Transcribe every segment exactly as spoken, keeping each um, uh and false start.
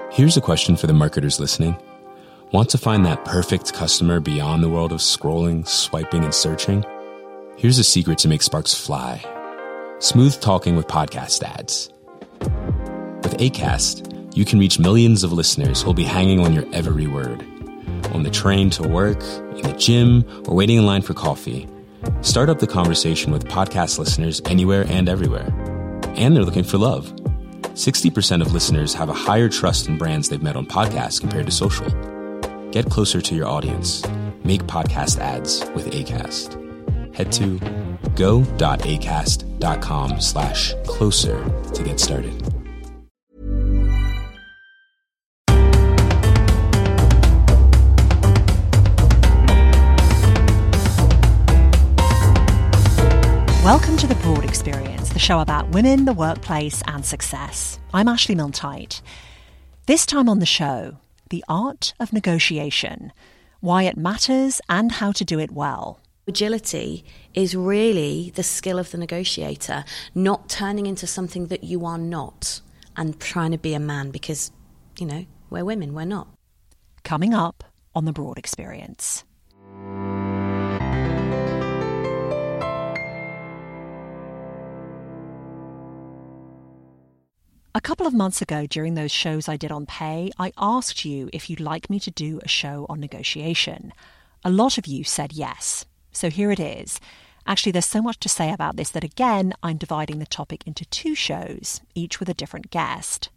Here's a question for the marketers listening. Want to find that perfect customer beyond the world of scrolling, swiping, and searching? Here's a secret to make sparks fly. Smooth talking with podcast ads. With Acast, you can reach millions of listeners who'll be hanging on your every word. On the train to work, in the gym, or waiting in line for coffee. Start up the conversation with podcast listeners anywhere and everywhere. And they're looking for love. sixty percent of listeners have a higher trust in brands they've met on podcasts compared to social. Get closer to your audience. Make podcast ads with Acast. Head to go.acast.com slash closer to get started. Welcome to The Broad Experience, the show about women, the workplace and success. I'm Ashley Milne-Tyte. This time on the show, the art of negotiation, why it matters and how to do it well. Agility is really the skill of the negotiator, not turning into something that you are not and trying to be a man because, you know, we're women, we're not. Coming up on The Broad Experience. A couple of months ago, during those shows I did on pay, I asked you if you'd like me to do a show on negotiation. A lot of you said yes. So here it is. Actually, there's so much to say about this that, again, I'm dividing the topic into two shows, each with a different guest.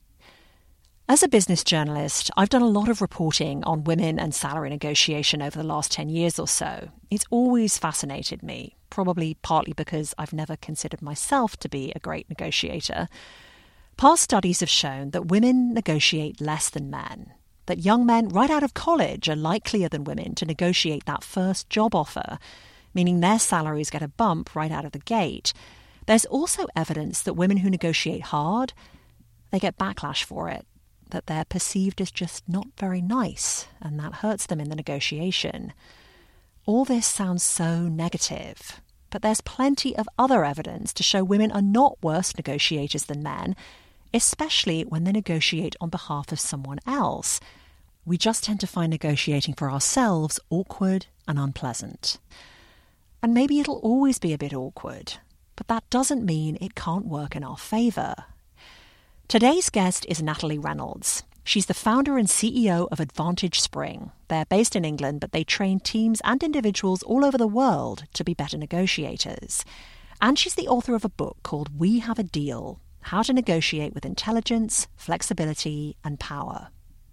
As a business journalist, I've done a lot of reporting on women and salary negotiation over the last ten years or so. It's always fascinated me, probably partly because I've never considered myself to be a great negotiator. Past studies have shown that women negotiate less than men, that young men right out of college are likelier than women to negotiate that first job offer, meaning their salaries get a bump right out of the gate. There's also evidence that women who negotiate hard, they get backlash for it, that they're perceived as just not very nice, and that hurts them in the negotiation. All this sounds so negative, but there's plenty of other evidence to show women are not worse negotiators than men, especially when they negotiate on behalf of someone else. We just tend to find negotiating for ourselves awkward and unpleasant. And maybe it'll always be a bit awkward, but that doesn't mean it can't work in our favour. Today's guest is Natalie Reynolds. She's the founder and C E O of Advantage Spring. They're based in England, but they train teams and individuals all over the world to be better negotiators. And she's the author of a book called We Have a Deal: How to Negotiate with Intelligence, Flexibility and Power.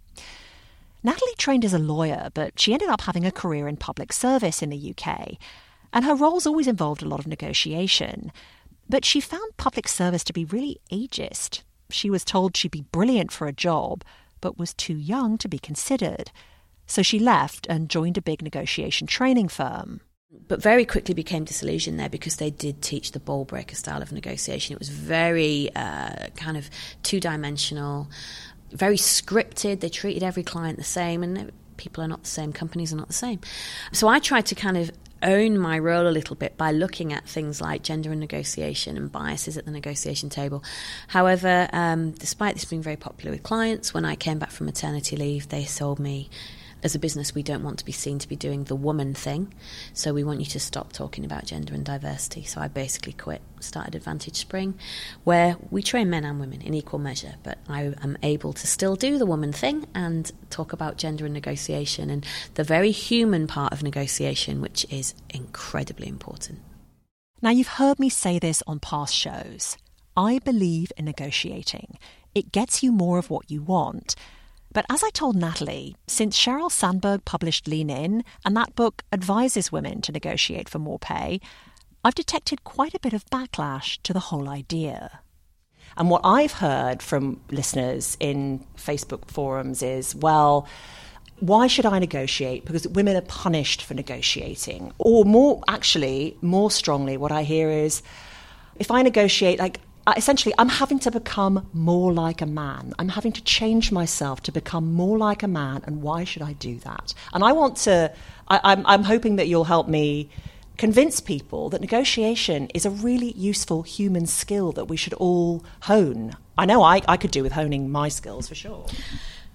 Natalie trained as a lawyer, but she ended up having a career in public service in the U K. And her roles always involved a lot of negotiation. But she found public service to be really ageist. She was told she'd be brilliant for a job, but was too young to be considered. So she left and joined a big negotiation training firm. But very quickly became disillusioned there because they did teach the ball breaker style of negotiation. It was very uh, kind of two-dimensional, very scripted. They treated every client the same, and people are not the same, companies are not the same. So I tried to kind of own my role a little bit by looking at things like gender and negotiation and biases at the negotiation table. However, um, despite this being very popular with clients, when I came back from maternity leave, they told me, as a business, we don't want to be seen to be doing the woman thing, so we want you to stop talking about gender and diversity. So I basically quit, started Advantage Spring, where we train men and women in equal measure, but I am able to still do the woman thing and talk about gender and negotiation and the very human part of negotiation, which is incredibly important. Now, you've heard me say this on past shows. I believe in negotiating. It gets you more of what you want. But as I told Natalie, since Sheryl Sandberg published Lean In, and that book advises women to negotiate for more pay, I've detected quite a bit of backlash to the whole idea. And what I've heard from listeners in Facebook forums is, well, why should I negotiate? Because women are punished for negotiating. Or more, actually, more strongly, what I hear is, if I negotiate, like, essentially, I'm having to become more like a man. I'm having to change myself to become more like a man, and why should I do that? And I want to, I, I'm, I'm hoping that you'll help me convince people that negotiation is a really useful human skill that we should all hone. I know I, I could do with honing my skills for sure.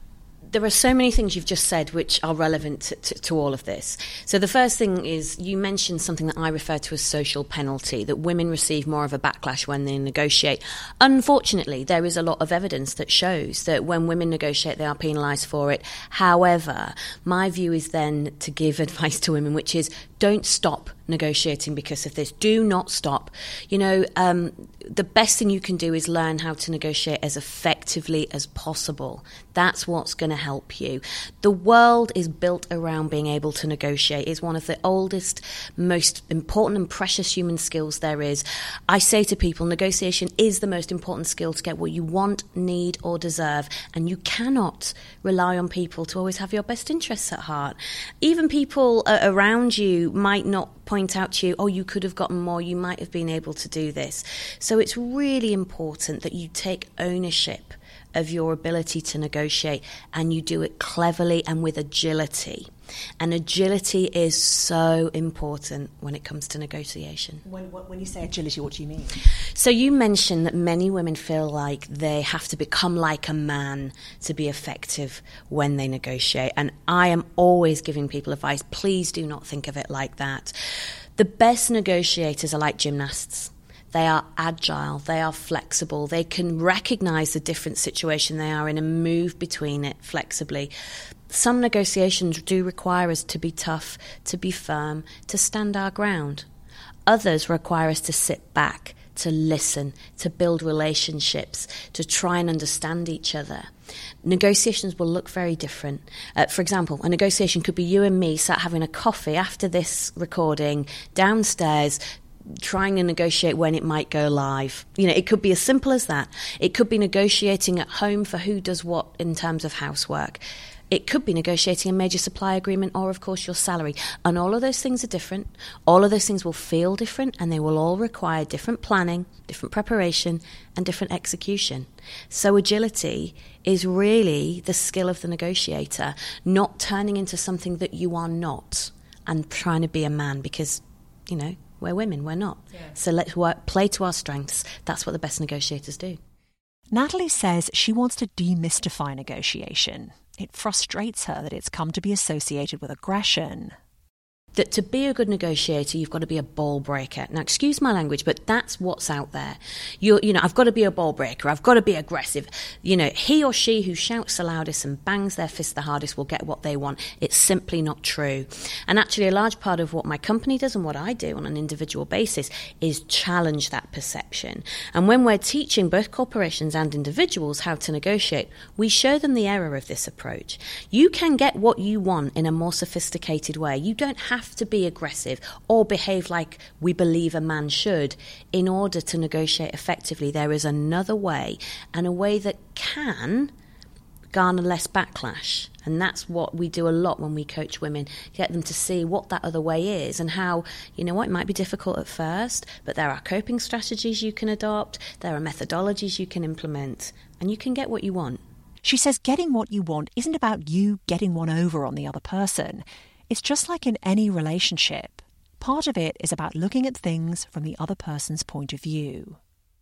There are so many things you've just said which are relevant to, to, to all of this. So the first thing is you mentioned something that I refer to as social penalty, that women receive more of a backlash when they negotiate. Unfortunately, there is a lot of evidence that shows that when women negotiate, they are penalised for it. However, my view is then to give advice to women, which is don't stop negotiating because of this. Do not stop. You know, um, the best thing you can do is learn how to negotiate as effectively as possible. That's what's going to help you. The world is built around being able to negotiate. It's one of the oldest, most important and precious human skills there is. I say to people, negotiation is the most important skill to get what you want, need or deserve. And you cannot rely on people to always have your best interests at heart. Even people uh, around you might not point out to you, oh, you could have gotten more, you might have been able to do this. So it's really important that you take ownership of your ability to negotiate and you do it cleverly and with agility. And agility is so important when it comes to negotiation. When, when you say agility, what do you mean? So you mentioned that many women feel like they have to become like a man to be effective when they negotiate. And I am always giving people advice, please do not think of it like that. The best negotiators are like gymnasts. They are agile, they are flexible, they can recognise the different situation they are in and move between it flexibly. Some negotiations do require us to be tough, to be firm, to stand our ground. Others require us to sit back, to listen, to build relationships, to try and understand each other. Negotiations will look very different. Uh, for example, a negotiation could be you and me sat having a coffee after this recording downstairs, trying to negotiate when it might go live. You know, it could be as simple as that. It could be negotiating at home for who does what in terms of housework. It could be negotiating a major supply agreement or, of course, your salary. And all of those things are different. All of those things will feel different and they will all require different planning, different preparation and different execution. So agility is really the skill of the negotiator, not turning into something that you are not and trying to be a man because, you know, we're women, we're not. Yeah. So let's work, play to our strengths. That's what the best negotiators do. Natalie says she wants to demystify negotiation. It frustrates her that it's come to be associated with aggression. That to be a good negotiator, you've got to be a ball breaker. Now, excuse my language, but that's what's out there. You, you know, I've got to be a ball breaker. I've got to be aggressive. You know, he or she who shouts the loudest and bangs their fist the hardest will get what they want. It's simply not true. And actually, a large part of what my company does and what I do on an individual basis is challenge that perception. And when we're teaching both corporations and individuals how to negotiate, we show them the error of this approach. You can get what you want in a more sophisticated way. You don't have to be aggressive or behave like we believe a man should in order to negotiate effectively. There is another way, and a way that can garner less backlash. And that's what we do a lot when we coach women, get them to see what that other way is and how, you know what, it might be difficult at first, but there are coping strategies you can adopt, there are methodologies you can implement, and you can get what you want. She says getting what you want isn't about you getting one over on the other person. It's just like in any relationship. Part of it is about looking at things from the other person's point of view.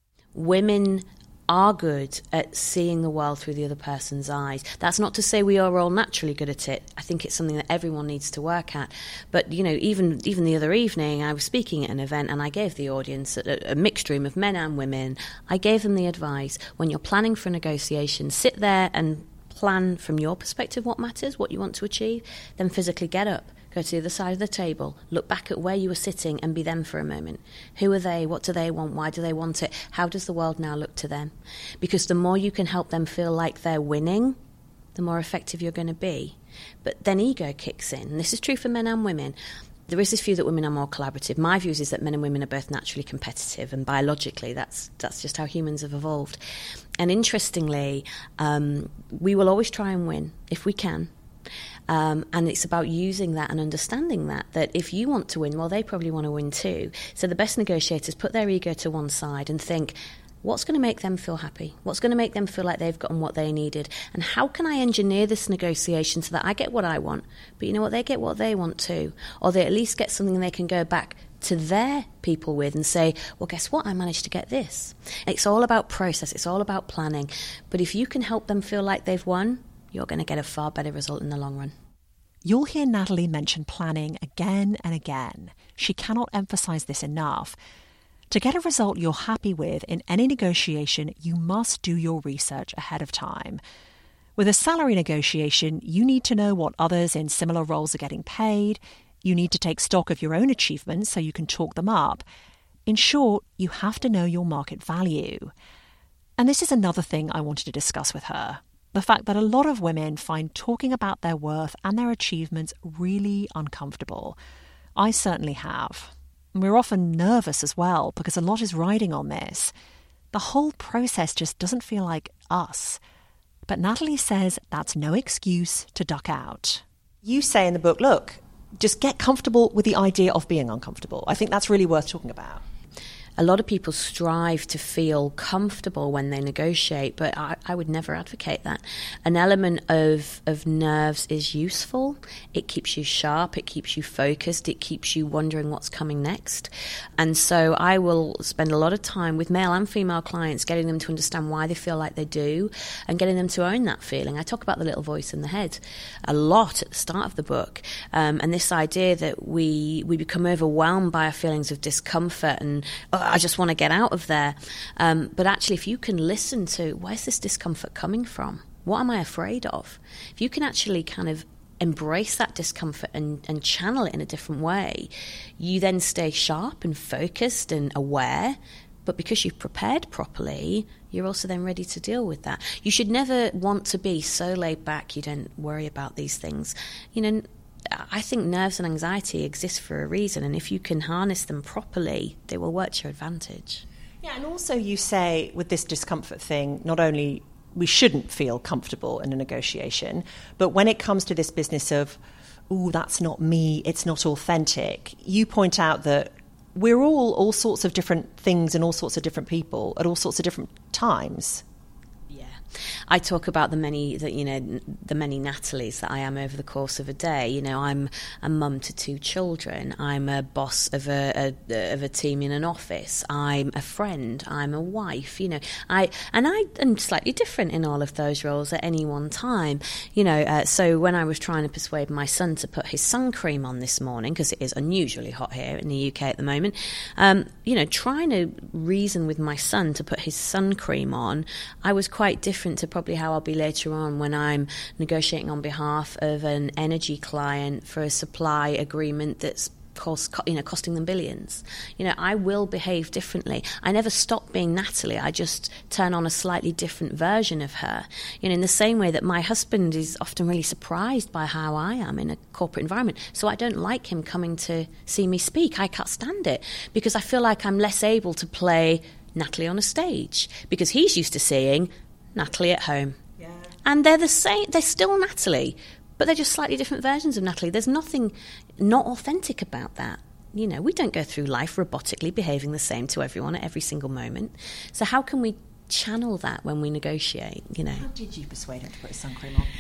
Women are good at seeing the world through the other person's eyes. That's not to say we are all naturally good at it. I think it's something that everyone needs to work at. But, you know, even even the other evening, I was speaking at an event and I gave the audience a, a mixed room of men and women. I gave them the advice, when you're planning for a negotiation, sit there and plan from your perspective what matters, what you want to achieve, then physically get up, go to the other side of the table, look back at where you were sitting and be them for a moment. Who are they? What do they want? Why do they want it? How does the world now look to them? Because the more you can help them feel like they're winning, the more effective you're going to be. But then ego kicks in. And this is true for men and women. There is this view that women are more collaborative. My view is that men and women are both naturally competitive, and biologically that's that's just how humans have evolved. And interestingly, um, we will always try and win if we can. Um, and it's about using that and understanding that, that if you want to win, well, they probably want to win too. So the best negotiators put their ego to one side and think, what's going to make them feel happy? What's going to make them feel like they've gotten what they needed? And how can I engineer this negotiation so that I get what I want, but you know what, they get what they want too? Or they at least get something they can go back to their people with and say, well, guess what? I managed to get this. It's all about process. It's all about planning. But if you can help them feel like they've won, you're going to get a far better result in the long run. You'll hear Natalie mention planning again and again. She cannot emphasize this enough. To get a result you're happy with in any negotiation, you must do your research ahead of time. With a salary negotiation, you need to know what others in similar roles are getting paid. You need to take stock of your own achievements so you can talk them up. In short, you have to know your market value. And this is another thing I wanted to discuss with her. The fact that a lot of women find talking about their worth and their achievements really uncomfortable. I certainly have. We're often nervous as well because a lot is riding on this. The whole process just doesn't feel like us. But Natalie says that's no excuse to duck out. You say in the book, look, just get comfortable with the idea of being uncomfortable. I think that's really worth talking about. A lot of people strive to feel comfortable when they negotiate, but I, I would never advocate that. An element of, of nerves is useful. It keeps you sharp, it keeps you focused, it keeps you wondering what's coming next. And so I will spend a lot of time with male and female clients getting them to understand why they feel like they do and getting them to own that feeling. I talk about the little voice in the head a lot at the start of the book, um, and this idea that we, we become overwhelmed by our feelings of discomfort and, oh, I just want to get out of there. Um, but actually, if you can listen to, where's this discomfort coming from? What am I afraid of? If you can actually kind of embrace that discomfort and, and channel it in a different way, you then stay sharp and focused and aware. But because you've prepared properly, you're also then ready to deal with that. You should never want to be so laid back you don't worry about these things. You know, I think nerves and anxiety exist for a reason, and if you can harness them properly, they will work to your advantage. Yeah, and also you say with this discomfort thing, not only we shouldn't feel comfortable in a negotiation, but when it comes to this business of, oh, that's not me, it's not authentic, you point out that we're all all sorts of different things and all sorts of different people at all sorts of different times. I talk about the many, the, you know, the many Natalies that I am over the course of a day. You know, I'm a mum to two children. I'm a boss of a, a of a team in an office. I'm a friend. I'm a wife. You know, I and I am slightly different in all of those roles at any one time. You know, uh, so when I was trying to persuade my son to put his sun cream on this morning, because it is unusually hot here in the U K at the moment, um, you know, trying to reason with my son to put his sun cream on, I was quite different to probably how I'll be later on when I'm negotiating on behalf of an energy client for a supply agreement that's cost, you know, costing them billions. You know, I will behave differently. I never stop being Natalie. I just turn on a slightly different version of her. You know, in the same way that my husband is often really surprised by how I am in a corporate environment. So I don't like him coming to see me speak. I can't stand it because I feel like I'm less able to play Natalie on a stage because he's used to seeing Natalie at home. Yeah. And they're the same, they're still Natalie, but they're just slightly different versions of Natalie. There's nothing not authentic about that. You know, we don't go through life robotically behaving the same to everyone at every single moment. So how can we channel that when we negotiate, you know? How did you persuade him to put his sun cream on?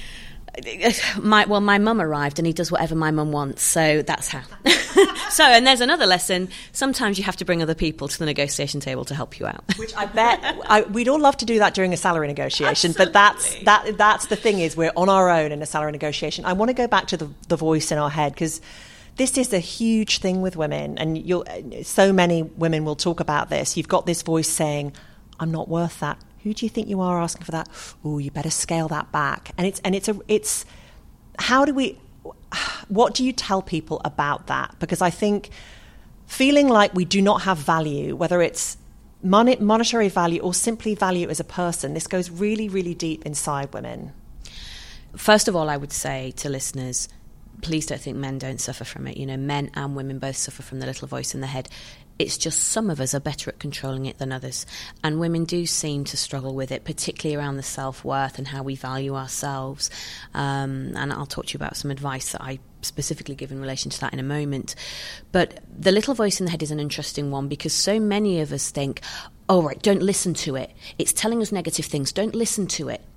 My, well, my mum arrived and he does whatever my mum wants, so that's how. So, and there's another lesson. Sometimes you have to bring other people to the negotiation table to help you out. Which I bet I, we'd all love to do that during a salary negotiation, Absolutely. But that's that that's the thing is we're on our own in a salary negotiation. I want to go back to the, the voice in our head because this is a huge thing with women, and you'll, so many women will talk about this. You've got this voice saying, I'm not worth that. Who do you think you are asking for that? Oh, you better scale that back. And it's and it's a it's how do we what do you tell people about that? Because I think feeling like we do not have value, whether it's money, monetary value or simply value as a person, this goes really, really deep inside women. First of all, I would say to listeners, please don't think men don't suffer from it. You know, men and women both suffer from the little voice in the head. It's just some of us are better at controlling it than others. And women do seem to struggle with it, particularly around the self-worth and how we value ourselves. Um, and I'll talk to you about some advice that I specifically give in relation to that in a moment. But the little voice in the head is an interesting one because so many of us think, oh, right, don't listen to it. It's telling us negative things. Don't listen to it.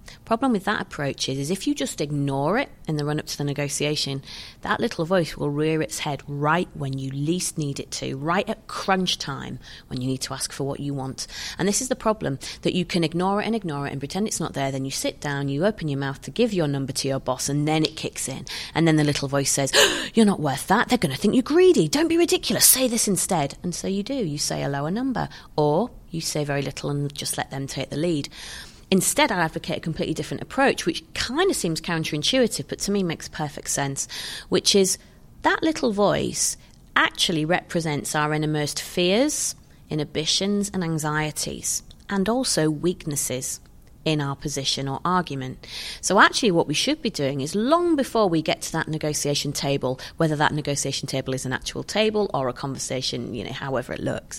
Problem with that approach is, is if you just ignore it in the run-up to the negotiation, that little voice will rear its head right when you least need it to, right at crunch time when you need to ask for what you want. And this is the problem, that you can ignore it and ignore it and pretend it's not there. Then you sit down, you open your mouth to give your number to your boss, and then it kicks in. And then the little voice says, you're not worth that. They're going to think you're greedy. Don't be ridiculous. Say this instead. And so you do. You say a lower number, or you say very little and just let them take the lead. Instead, I advocate a completely different approach, which kind of seems counterintuitive, but to me makes perfect sense, which is that little voice actually represents our innermost fears, inhibitions and anxieties, and also weaknesses in our position or argument. So actually what we should be doing is, long before we get to that negotiation table, whether that negotiation table is an actual table or a conversation, you know, however it looks,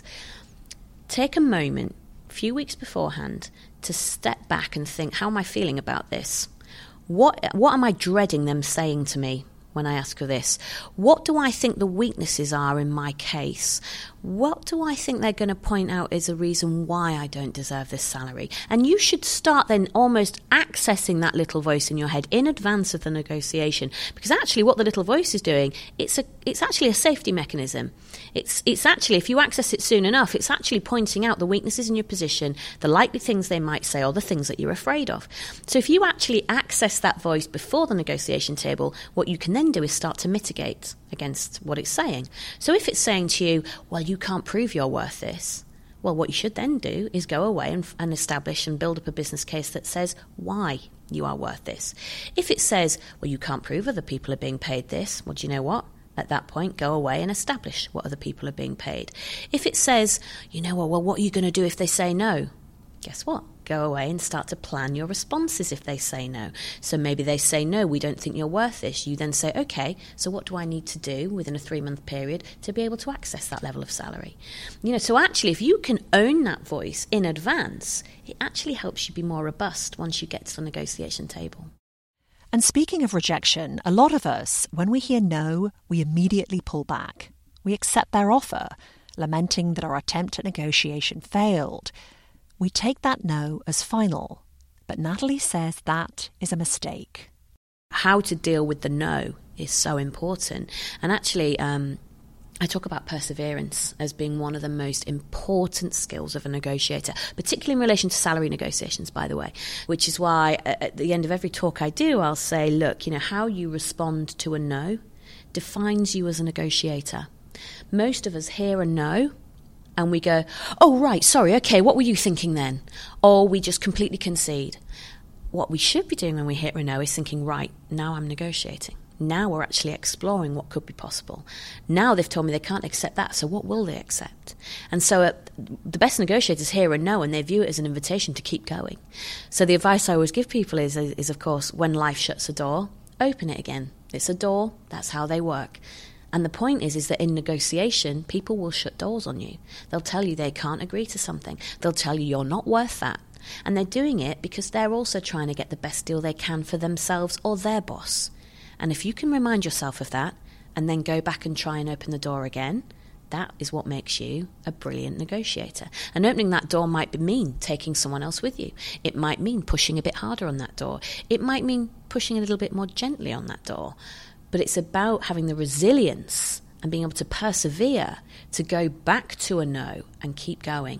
take a moment, a few weeks beforehand, to step back and think, how am I feeling about this? What what am I dreading them saying to me when I ask for this? What do I think the weaknesses are in my case? What do I think they're going to point out is a reason why I don't deserve this salary? And you should start then almost accessing that little voice in your head in advance of the negotiation, because actually what the little voice is doing, it's a it's actually a safety mechanism. It's it's actually, if you access it soon enough, it's actually pointing out the weaknesses in your position, the likely things they might say, or the things that you're afraid of. So if you actually access that voice before the negotiation table, what you can then do is start to mitigate against what it's saying. So if it's saying to you, well, you can't prove you're worth this, well, what you should then do is go away and, and establish and build up a business case that says why you are worth this. If it says, well, you can't prove other people are being paid this, well, do you know what? At that point, go away and establish what other people are being paid. If it says, you know what, well, what are you going to do if they say no? Guess what? Go away and start to plan your responses if they say no. So maybe they say, no, we don't think you're worth this. You then say, okay, so what do I need to do within a three-month period to be able to access that level of salary? You know, so actually, if you can own that voice in advance, it actually helps you be more robust once you get to the negotiation table. And speaking of rejection, a lot of us, when we hear no, we immediately pull back. We accept their offer, lamenting that our attempt at negotiation failed. We take that no as final, but Natalie says that is a mistake. How to deal with the no is so important. And actually, um, I talk about perseverance as being one of the most important skills of a negotiator, particularly in relation to salary negotiations, by the way, which is why at the end of every talk I do, I'll say, look, you know, how you respond to a no defines you as a negotiator. Most of us hear a no and we go, oh, right, sorry, okay, what were you thinking then? Or we just completely concede. What we should be doing when we hear a no is thinking, right, now I'm negotiating. Now we're actually exploring what could be possible. Now they've told me they can't accept that, so what will they accept? And so uh, the best negotiators hear a no and they view it as an invitation to keep going. So the advice I always give people is, is of course, when life shuts a door, open it again. It's a door, that's how they work. And the point is, is that in negotiation, people will shut doors on you. They'll tell you they can't agree to something. They'll tell you you're not worth that. And they're doing it because they're also trying to get the best deal they can for themselves or their boss. And if you can remind yourself of that and then go back and try and open the door again, that is what makes you a brilliant negotiator. And opening that door might mean taking someone else with you. It might mean pushing a bit harder on that door. It might mean pushing a little bit more gently on that door. But it's about having the resilience and being able to persevere to go back to a no and keep going.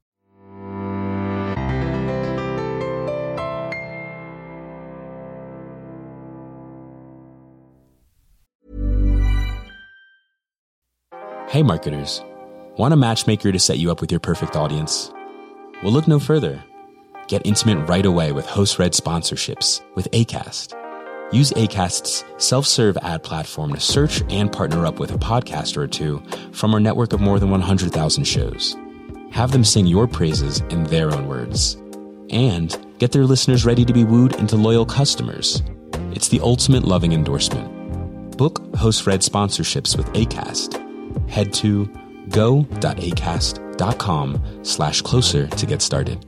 Hey marketers, want a matchmaker to set you up with your perfect audience? Well, look no further. Get intimate right away with host-read sponsorships with Acast. Use Acast's self-serve ad platform to search and partner up with a podcaster or two from our network of more than one hundred thousand shows. Have them sing your praises in their own words. And get their listeners ready to be wooed into loyal customers. It's the ultimate loving endorsement. Book host-read sponsorships with Acast. Head to go.acast.com slash closer to get started.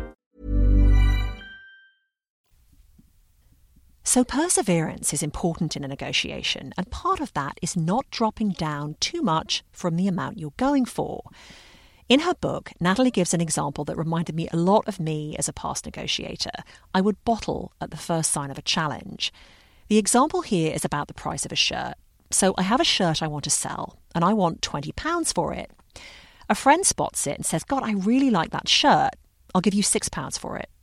So perseverance is important in a negotiation, and part of that is not dropping down too much from the amount you're going for. In her book, Natalie gives an example that reminded me a lot of me as a past negotiator. I would bottle at the first sign of a challenge. The example here is about the price of a shirt. So I have a shirt I want to sell, and I want twenty pounds for it. A friend spots it and says, God, I really like that shirt. I'll give you six pounds for it.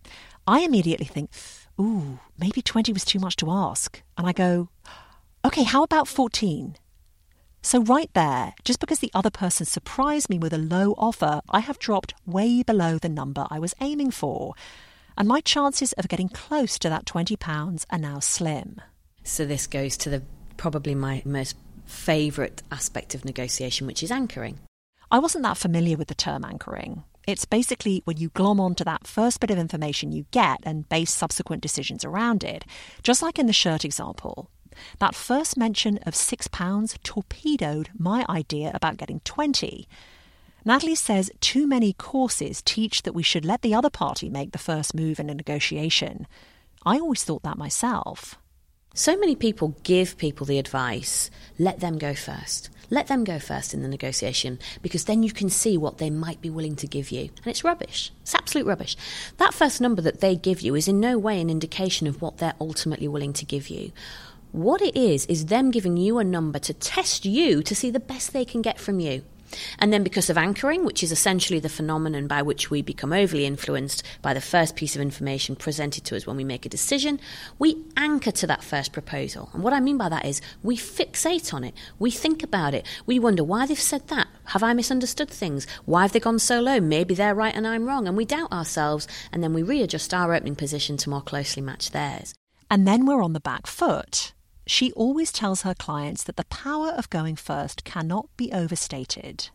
I immediately think, ooh, maybe twenty was too much to ask. And I go, okay, how about fourteen? So right there, just because the other person surprised me with a low offer, I have dropped way below the number I was aiming for. And my chances of getting close to that twenty pounds are now slim. So this goes to the probably my most favourite aspect of negotiation, which is anchoring. I wasn't that familiar with the term anchoring. It's basically when you glom onto that first bit of information you get and base subsequent decisions around it. Just like in the shirt example, that first mention of six pounds torpedoed my idea about getting twenty. Natalie says too many courses teach that we should let the other party make the first move in a negotiation. I always thought that myself. So many people give people the advice, let them go first. Let them go first in the negotiation, because then you can see what they might be willing to give you. And it's rubbish. It's absolute rubbish. That first number that they give you is in no way an indication of what they're ultimately willing to give you. What it is, is them giving you a number to test you to see the best they can get from you. And then because of anchoring, which is essentially the phenomenon by which we become overly influenced by the first piece of information presented to us when we make a decision, we anchor to that first proposal. And what I mean by that is we fixate on it. We think about it. We wonder why they've said that. Have I misunderstood things? Why have they gone so low? Maybe they're right and I'm wrong. And we doubt ourselves, and then we readjust our opening position to more closely match theirs. And then we're on the back foot. She always tells her clients that the power of going first cannot be overstated.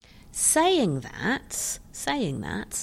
Saying that, saying that,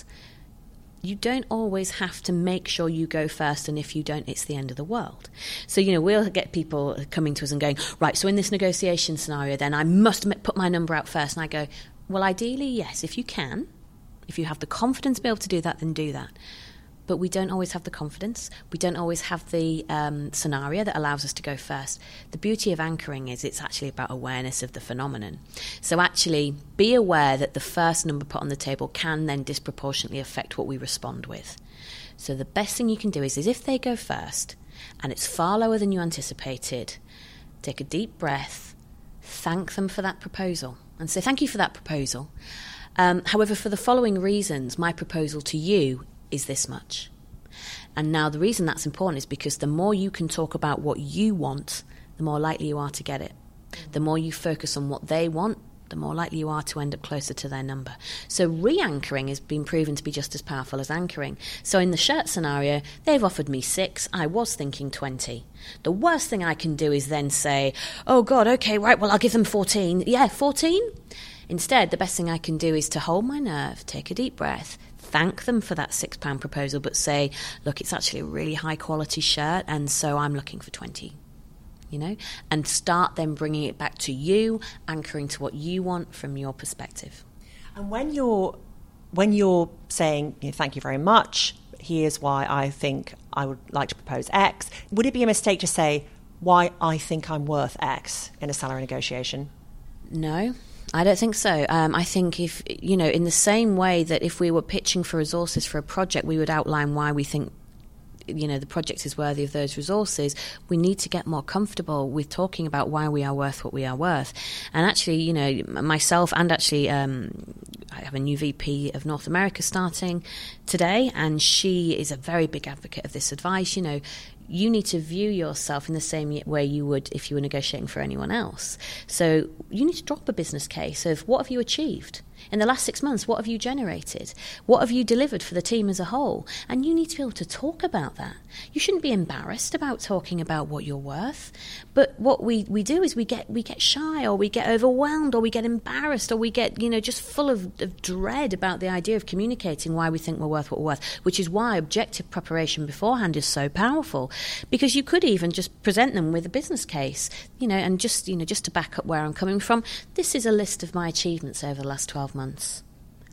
you don't always have to make sure you go first, and if you don't, it's the end of the world. So, you know, we'll get people coming to us and going, right, so in this negotiation scenario, then I must put my number out first. And I go, well, ideally, yes, if you can. If you have the confidence to be able to do that, then do that. But we don't always have the confidence. We don't always have the um, scenario that allows us to go first. The beauty of anchoring is it's actually about awareness of the phenomenon. So actually be aware that the first number put on the table can then disproportionately affect what we respond with. So the best thing you can do is, is if they go first and it's far lower than you anticipated, take a deep breath, thank them for that proposal and say, thank you for that proposal. Um, however, for the following reasons, my proposal to you is this much. And now the reason that's important is because the more you can talk about what you want, the more likely you are to get it. The more you focus on what they want, the more likely you are to end up closer to their number. So re-anchoring has been proven to be just as powerful as anchoring. So in the shirt scenario, they've offered me six, I was thinking twenty. The worst thing I can do is then say, oh God, okay, right, well I'll give them fourteen. Yeah, fourteen? Instead, the best thing I can do is to hold my nerve, take a deep breath, thank them for that six pound proposal, but say, look, it's actually a really high quality shirt, and so I'm looking for twenty, you know, and start then bringing it back to you, anchoring to what you want from your perspective. And when you're when you're saying, you know, thank you very much, here's why I think I would like to propose X, would it be a mistake to say why I think I'm worth X in a salary negotiation? No. I don't think so. Um, I think if, you know, in the same way that if we were pitching for resources for a project, we would outline why we think, you know, the project is worthy of those resources. We need to get more comfortable with talking about why we are worth what we are worth. And actually, you know, myself and actually um, I have a new V P of North America starting today, and she is a very big advocate of this advice. You know, you need to view yourself in the same way you would if you were negotiating for anyone else. So you need to drop a business case of what have you achieved? In the last six months, what have you generated? What have you delivered for the team as a whole? And you need to be able to talk about that. You shouldn't be embarrassed about talking about what you're worth. But what we, we do is we get we get shy, or we get overwhelmed, or we get embarrassed, or we get, you know, just full of, of dread about the idea of communicating why we think we're worth what we're worth, which is why objective preparation beforehand is so powerful. Because you could even just present them with a business case, you know, and just, you know, just to back up where I'm coming from, this is a list of my achievements over the last twelve months.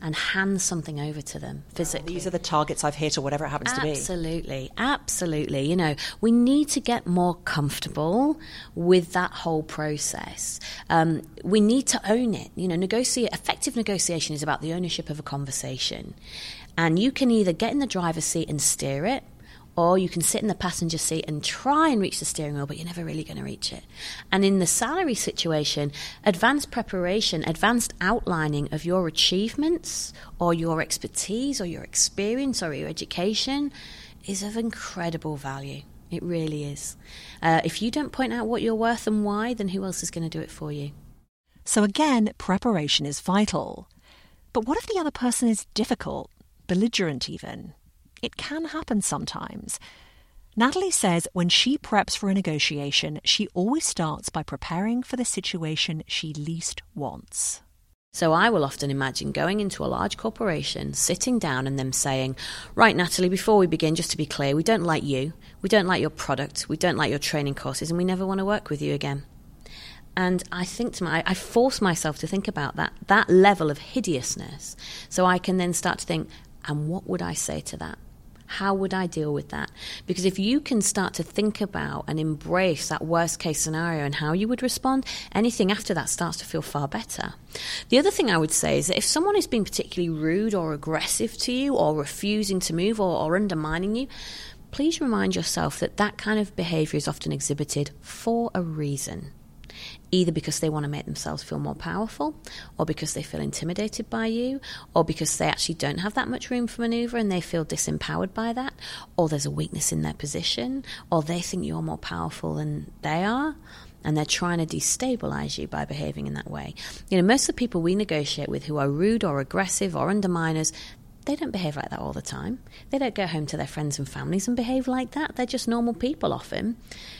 and hand something over to them physically. These are the targets I've hit or whatever it happens absolutely, to be. Absolutely, absolutely. You know, we need to get more comfortable with that whole process. Um, we need to own it. You know, negotiate, effective negotiation is about the ownership of a conversation. And you can either get in the driver's seat and steer it, or you can sit in the passenger seat and try and reach the steering wheel, but you're never really going to reach it. And in the salary situation, advanced preparation, advanced outlining of your achievements or your expertise or your experience or your education is of incredible value. It really is. Uh, if you don't point out what you're worth and why, then who else is going to do it for you? So again, preparation is vital. But what if the other person is difficult, belligerent even? It can happen sometimes. Natalie says when she preps for a negotiation, she always starts by preparing for the situation she least wants. So I will often imagine going into a large corporation, sitting down and them saying, right, Natalie, before we begin, just to be clear, we don't like you, we don't like your product, we don't like your training courses, and we never want to work with you again. And I think to my, I force myself to think about that, that level of hideousness, so I can then start to think, and what would I say to that? How would I deal with that? Because if you can start to think about and embrace that worst case scenario and how you would respond, anything after that starts to feel far better. The other thing I would say is that if someone is being particularly rude or aggressive to you or refusing to move or, or undermining you, please remind yourself that that kind of behaviour is often exhibited for a reason. Either because they want to make themselves feel more powerful, or because they feel intimidated by you, or because they actually don't have that much room for manoeuvre and they feel disempowered by that, or there's a weakness in their position, or they think you're more powerful than they are, and they're trying to destabilise you by behaving in that way. You know, most of the people we negotiate with who are rude or aggressive or underminers, they don't behave like that all the time. They don't go home to their friends and families and behave like that. They're just normal people often.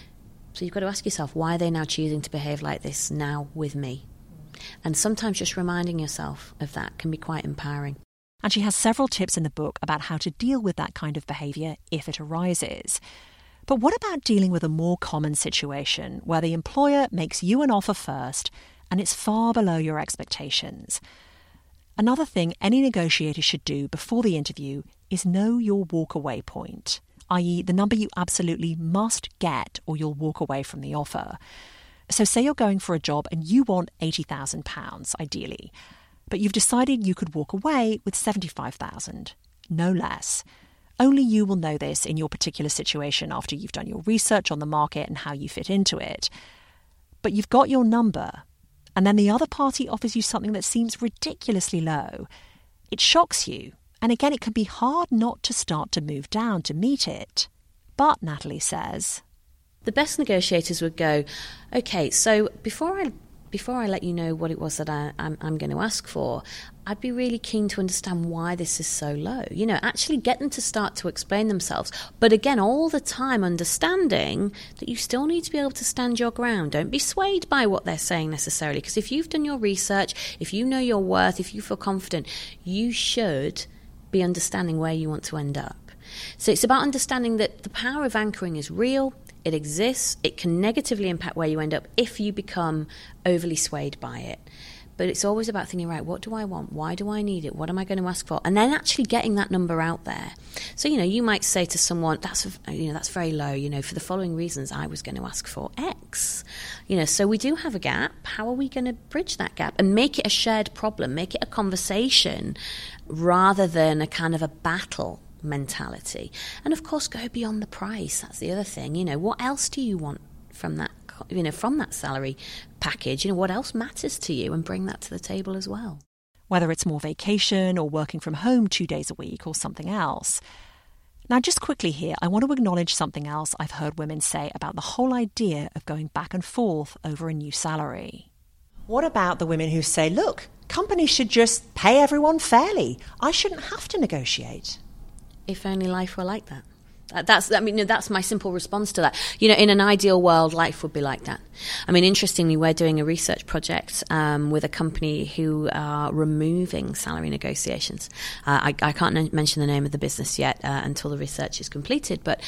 So you've got to ask yourself, why are they now choosing to behave like this now with me? And sometimes just reminding yourself of that can be quite empowering. And she has several tips in the book about how to deal with that kind of behaviour if it arises. But what about dealing with a more common situation where the employer makes you an offer first and it's far below your expectations? Another thing any negotiator should do before the interview is know your walk-away point, that is the number you absolutely must get or you'll walk away from the offer. So say you're going for a job and you want eighty thousand pounds, ideally, but you've decided you could walk away with seventy-five thousand, no less. Only you will know this in your particular situation after you've done your research on the market and how you fit into it. But you've got your number, and then the other party offers you something that seems ridiculously low. It shocks you. And again, it can be hard not to start to move down to meet it. But, Natalie says, the best negotiators would go, okay, so before I before I let you know what it was that I, I'm, I'm going to ask for, I'd be really keen to understand why this is so low. You know, actually get them to start to explain themselves. But again, all the time understanding that you still need to be able to stand your ground. Don't be swayed by what they're saying necessarily. Because if you've done your research, if you know your worth, if you feel confident, you should be understanding where you want to end up. So it's about understanding that the power of anchoring is real, it exists, it can negatively impact where you end up if you become overly swayed by it. But it's always about thinking, right, what do I want? Why do I need it? What am I going to ask for? And then actually getting that number out there. So, you know, you might say to someone, that's, you know, that's very low, you know, for the following reasons, I was going to ask for X. You know, so we do have a gap. How are we going to bridge that gap and make it a shared problem, make it a conversation rather than a kind of a battle mentality? And of course, go beyond the price. That's the other thing. You know, what else do you want from that, you know, from that salary package? You know, what else matters to you, and bring that to the table as well. Whether it's more vacation or working from home two days a week or something else. Now, just quickly here, I want to acknowledge something else I've heard women say about the whole idea of going back and forth over a new salary. What about the women who say, look, companies should just pay everyone fairly. I shouldn't have to negotiate. If only life were like that. That's, I mean, that's my simple response to that. You know, in an ideal world, life would be like that. I mean, interestingly, we're doing a research project um, with a company who are removing salary negotiations. Uh, I, I can't n- mention the name of the business yet uh, until the research is completed, but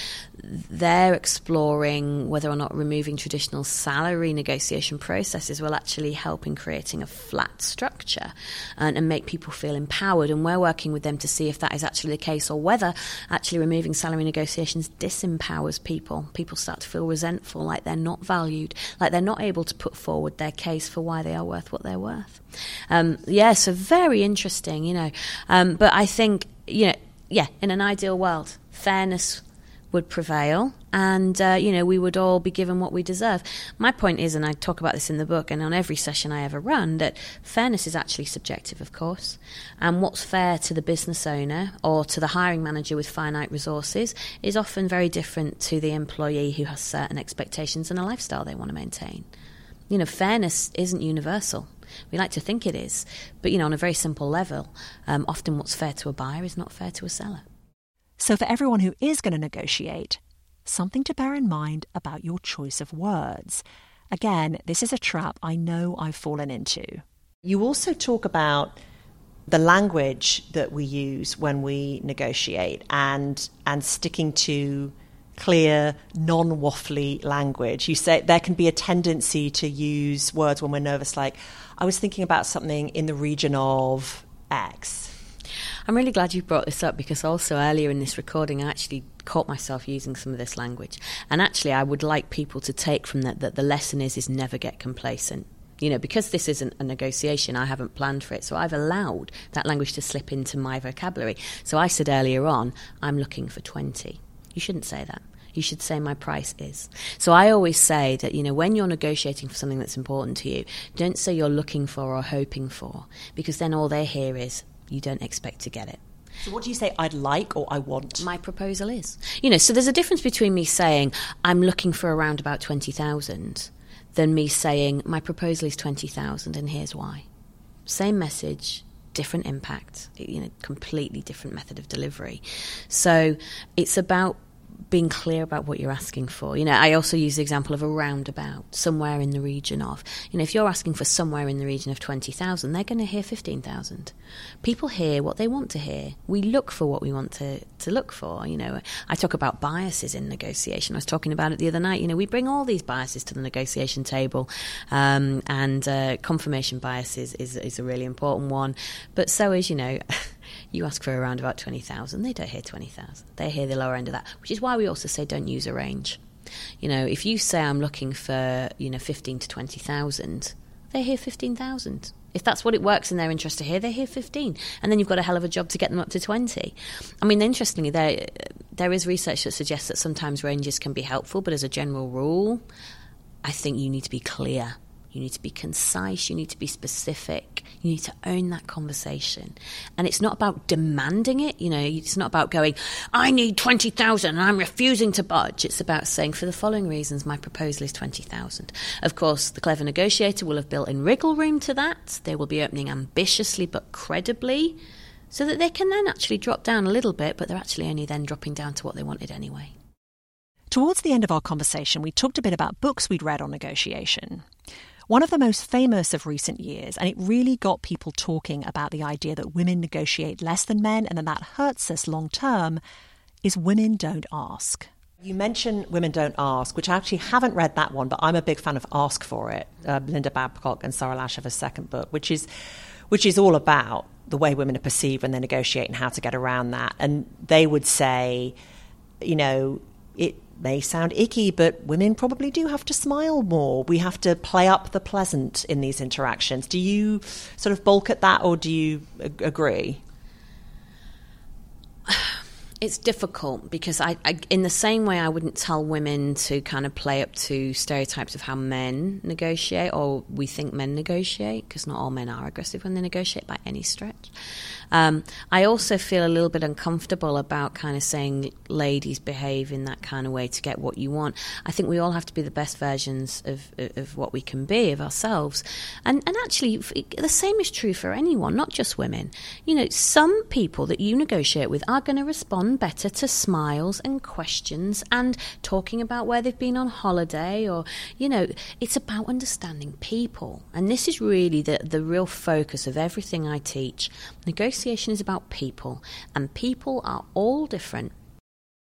they're exploring whether or not removing traditional salary negotiation processes will actually help in creating a flat structure and, and make people feel empowered. And we're working with them to see if that is actually the case, or whether actually removing salary negotiations disempowers people. People start to feel resentful, like they're not valued, like they're not able to put forward their case for why they are worth what they're worth. Um, yeah, so very interesting, you know. Um, but I think, you know, yeah, in an ideal world, fairness would prevail, and uh, you know, we would all be given what we deserve. My point is, and I talk about this in the book and on every session I ever run, that fairness is actually subjective, of course, and what's fair to the business owner or to the hiring manager with finite resources is often very different to the employee who has certain expectations and a lifestyle they want to maintain. You know, fairness isn't universal. We like to think it is, but you know, on a very simple level, um, often what's fair to a buyer is not fair to a seller. So for everyone who is going to negotiate, something to bear in mind about your choice of words. Again, this is a trap I know I've fallen into. You also talk about the language that we use when we negotiate and and sticking to clear, non-waffly language. You say there can be a tendency to use words when we're nervous, like, I was thinking about something in the region of X. I'm really glad you brought this up, because also earlier in this recording I actually caught myself using some of this language. And actually I would like people to take from that that the lesson is is never get complacent. You know, because this isn't a negotiation, I haven't planned for it, so I've allowed that language to slip into my vocabulary. So I said earlier on, I'm looking for twenty. You shouldn't say that. You should say my price is. So I always say that, you know, when you're negotiating for something that's important to you, don't say you're looking for or hoping for, because then all they hear is you don't expect to get it. So what do you say, I'd like or I want? My proposal is. You know, so there's a difference between me saying I'm looking for around about twenty thousand than me saying my proposal is twenty thousand and here's why. Same message, different impact, you know, completely different method of delivery. So it's about being clear about what you're asking for. You know, I also use the example of a roundabout, somewhere in the region of, you know, if you're asking for somewhere in the region of twenty thousand, they're going to hear fifteen thousand. People hear what they want to hear. We look for what we want to, to look for. You know, I talk about biases in negotiation. I was talking about it the other night. You know, we bring all these biases to the negotiation table, um, and uh, confirmation bias is, is, is a really important one. But so is, you know, you ask for around about twenty thousand, they don't hear twenty thousand. They hear the lower end of that, which is why we also say don't use a range. You know, if you say I'm looking for, you know, fifteen to twenty thousand, they hear fifteen thousand. If that's what it works in their interest to hear, they hear fifteen. And then you've got a hell of a job to get them up to twenty. I mean, interestingly, there there is research that suggests that sometimes ranges can be helpful, but as a general rule, I think you need to be clear. You need to be concise, you need to be specific, you need to own that conversation. And it's not about demanding it, you know, it's not about going, I need twenty thousand and I'm refusing to budge. It's about saying, for the following reasons, my proposal is twenty thousand. Of course, the clever negotiator will have built in wriggle room to that. They will be opening ambitiously but credibly, so that they can then actually drop down a little bit, but they're actually only then dropping down to what they wanted anyway. Towards the end of our conversation, we talked a bit about books we'd read on negotiation. One of the most famous of recent years, and it really got people talking about the idea that women negotiate less than men and that that hurts us long term, is Women Don't Ask. You mentioned Women Don't Ask, which I actually haven't read that one, but I'm a big fan of Ask For It, uh, Linda Babcock and Sarah Lashover's second book, which is which is all about the way women are perceived when they negotiate and how to get around that. And they would say, you know, it may sound icky, but women probably do have to smile more. We have to play up the pleasant in these interactions. Do you sort of balk at that, or do you ag- agree? It's difficult because I, I, in the same way I wouldn't tell women to kind of play up to stereotypes of how men negotiate, or we think men negotiate, because not all men are aggressive when they negotiate by any stretch. Um, I also feel a little bit uncomfortable about kind of saying ladies behave in that kind of way to get what you want. I think we all have to be the best versions of, of what we can be, of ourselves. And, and actually, the same is true for anyone, not just women. You know, some people that you negotiate with are going to respond better to smiles and questions and talking about where they've been on holiday, or, you know, it's about understanding people. And this is really the, the real focus of everything I teach. Negotiation is about people, and people are all different.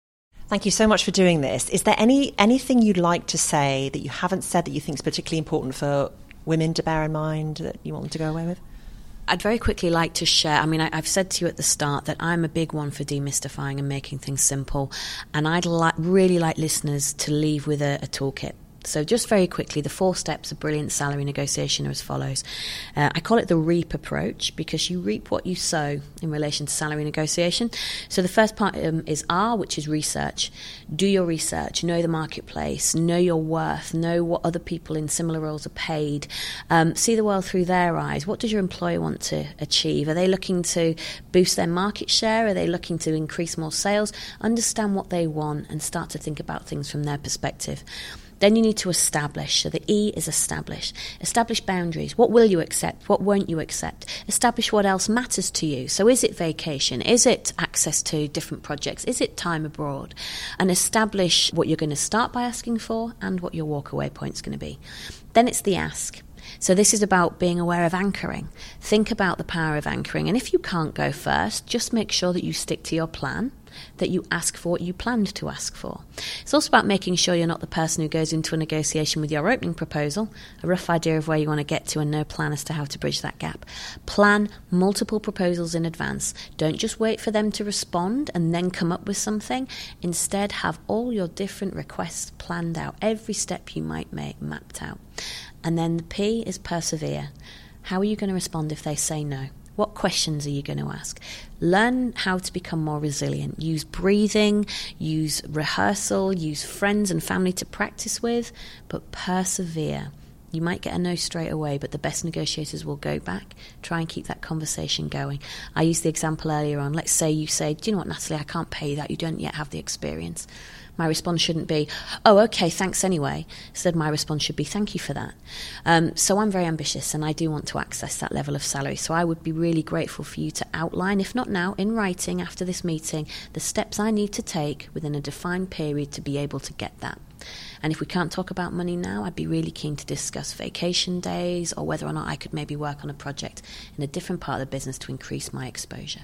Thank you so much for doing this. Is there any anything you'd like to say that you haven't said that you think is particularly important for women to bear in mind that you want them to go away with? I'd very quickly like to share, I mean, I, I've said to you at the start that I'm a big one for demystifying and making things simple, and I'd li- really like listeners to leave with a, a toolkit. So just very quickly, the four steps of brilliant salary negotiation are as follows. Uh, I call it the REAP approach because you reap what you sow in relation to salary negotiation. So the first part um, is R, which is research. Do your research, know the marketplace, know your worth, know what other people in similar roles are paid, um, see the world through their eyes. What does your employer want to achieve? Are they looking to boost their market share? Are they looking to increase more sales? Understand what they want and start to think about things from their perspective. Then you need to establish. So the E is establish. Establish boundaries. What will you accept? What won't you accept? Establish what else matters to you. So is it vacation? Is it access to different projects? Is it time abroad? And establish what you're going to start by asking for and what your walk-away point's going to be. Then it's the ask. So this is about being aware of anchoring. Think about the power of anchoring. And if you can't go first, just make sure that you stick to your plan, that you ask for what you planned to ask for. It's also about making sure you're not the person who goes into a negotiation with your opening proposal, a rough idea of where you want to get to and no plan as to how to bridge that gap. Plan multiple proposals in advance. Don't just wait for them to respond and then come up with something. Instead, have all your different requests planned out, every step you might make mapped out. And then the P is persevere. How are you going to respond if they say no? What questions are you going to ask? Learn how to become more resilient. Use breathing, use rehearsal, use friends and family to practice with, but persevere. You might get a no straight away, but the best negotiators will go back, try and keep that conversation going. I used the example earlier on. Let's say you say, do you know what, Natalie, I can't pay you that. You don't yet have the experience. My response shouldn't be, oh, okay, thanks anyway. Instead, my response should be, thank you for that. Um, so I'm very ambitious and I do want to access that level of salary. So I would be really grateful for you to outline, if not now, in writing after this meeting, the steps I need to take within a defined period to be able to get that. And if we can't talk about money now, I'd be really keen to discuss vacation days or whether or not I could maybe work on a project in a different part of the business to increase my exposure.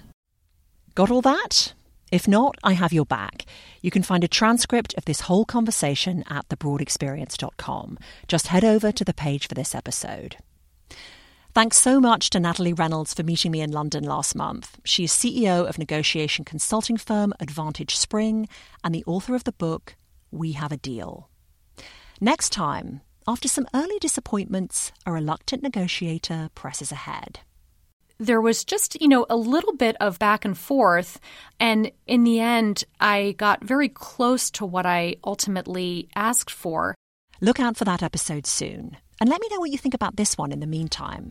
Got all that? If not, I have your back. You can find a transcript of this whole conversation at the broad experience dot com. Just head over to the page for this episode. Thanks so much to Natalie Reynolds for meeting me in London last month. She is C E O of negotiation consulting firm Advantage Spring and the author of the book We Have a Deal. Next time, after some early disappointments, a reluctant negotiator presses ahead. There was just, you know, a little bit of back and forth. And in the end, I got very close to what I ultimately asked for. Look out for that episode soon. And let me know what you think about this one in the meantime.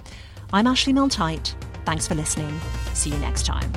I'm Ashley Milne-Tyte. Thanks for listening. See you next time.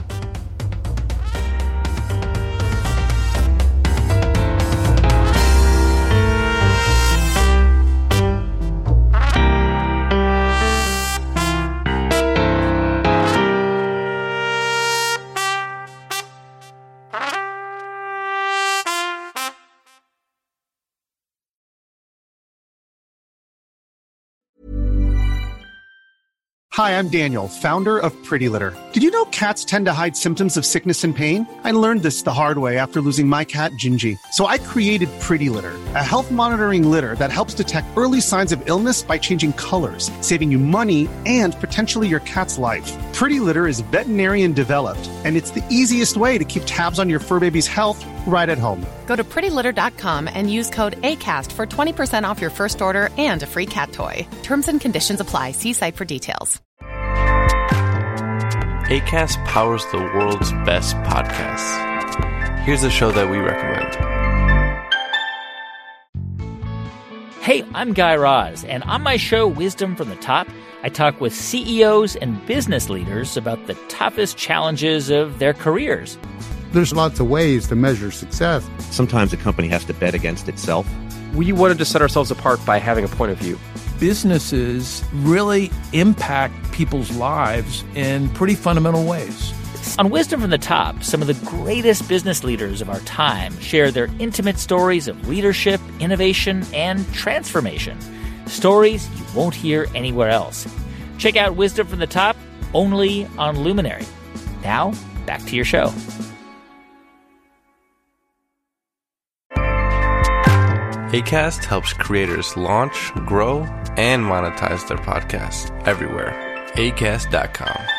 Hi, I'm Daniel, founder of Pretty Litter. Did you know cats tend to hide symptoms of sickness and pain? I learned this the hard way after losing my cat, Gingy. So I created Pretty Litter, a health monitoring litter that helps detect early signs of illness by changing colors, saving you money and potentially your cat's life. Pretty Litter is veterinarian developed, and it's the easiest way to keep tabs on your fur baby's health right at home. Go to pretty litter dot com and use code ACAST for twenty percent off your first order and a free cat toy. Terms and conditions apply. See site for details. Acast powers the world's best podcasts. Here's a show that we recommend. Hey, I'm Guy Raz, and on my show, Wisdom from the Top, I talk with C E Os and business leaders about the toughest challenges of their careers. There's lots of ways to measure success. Sometimes a company has to bet against itself. We wanted to set ourselves apart by having a point of view. Businesses really impact people's lives in pretty fundamental ways. On Wisdom from the Top, some of the greatest business leaders of our time share their intimate stories of leadership, innovation, and transformation. Stories you won't hear anywhere else. Check out Wisdom from the Top only on Luminary. Now, back to your show. Acast helps creators launch, grow, and monetize their podcasts everywhere. acast dot com.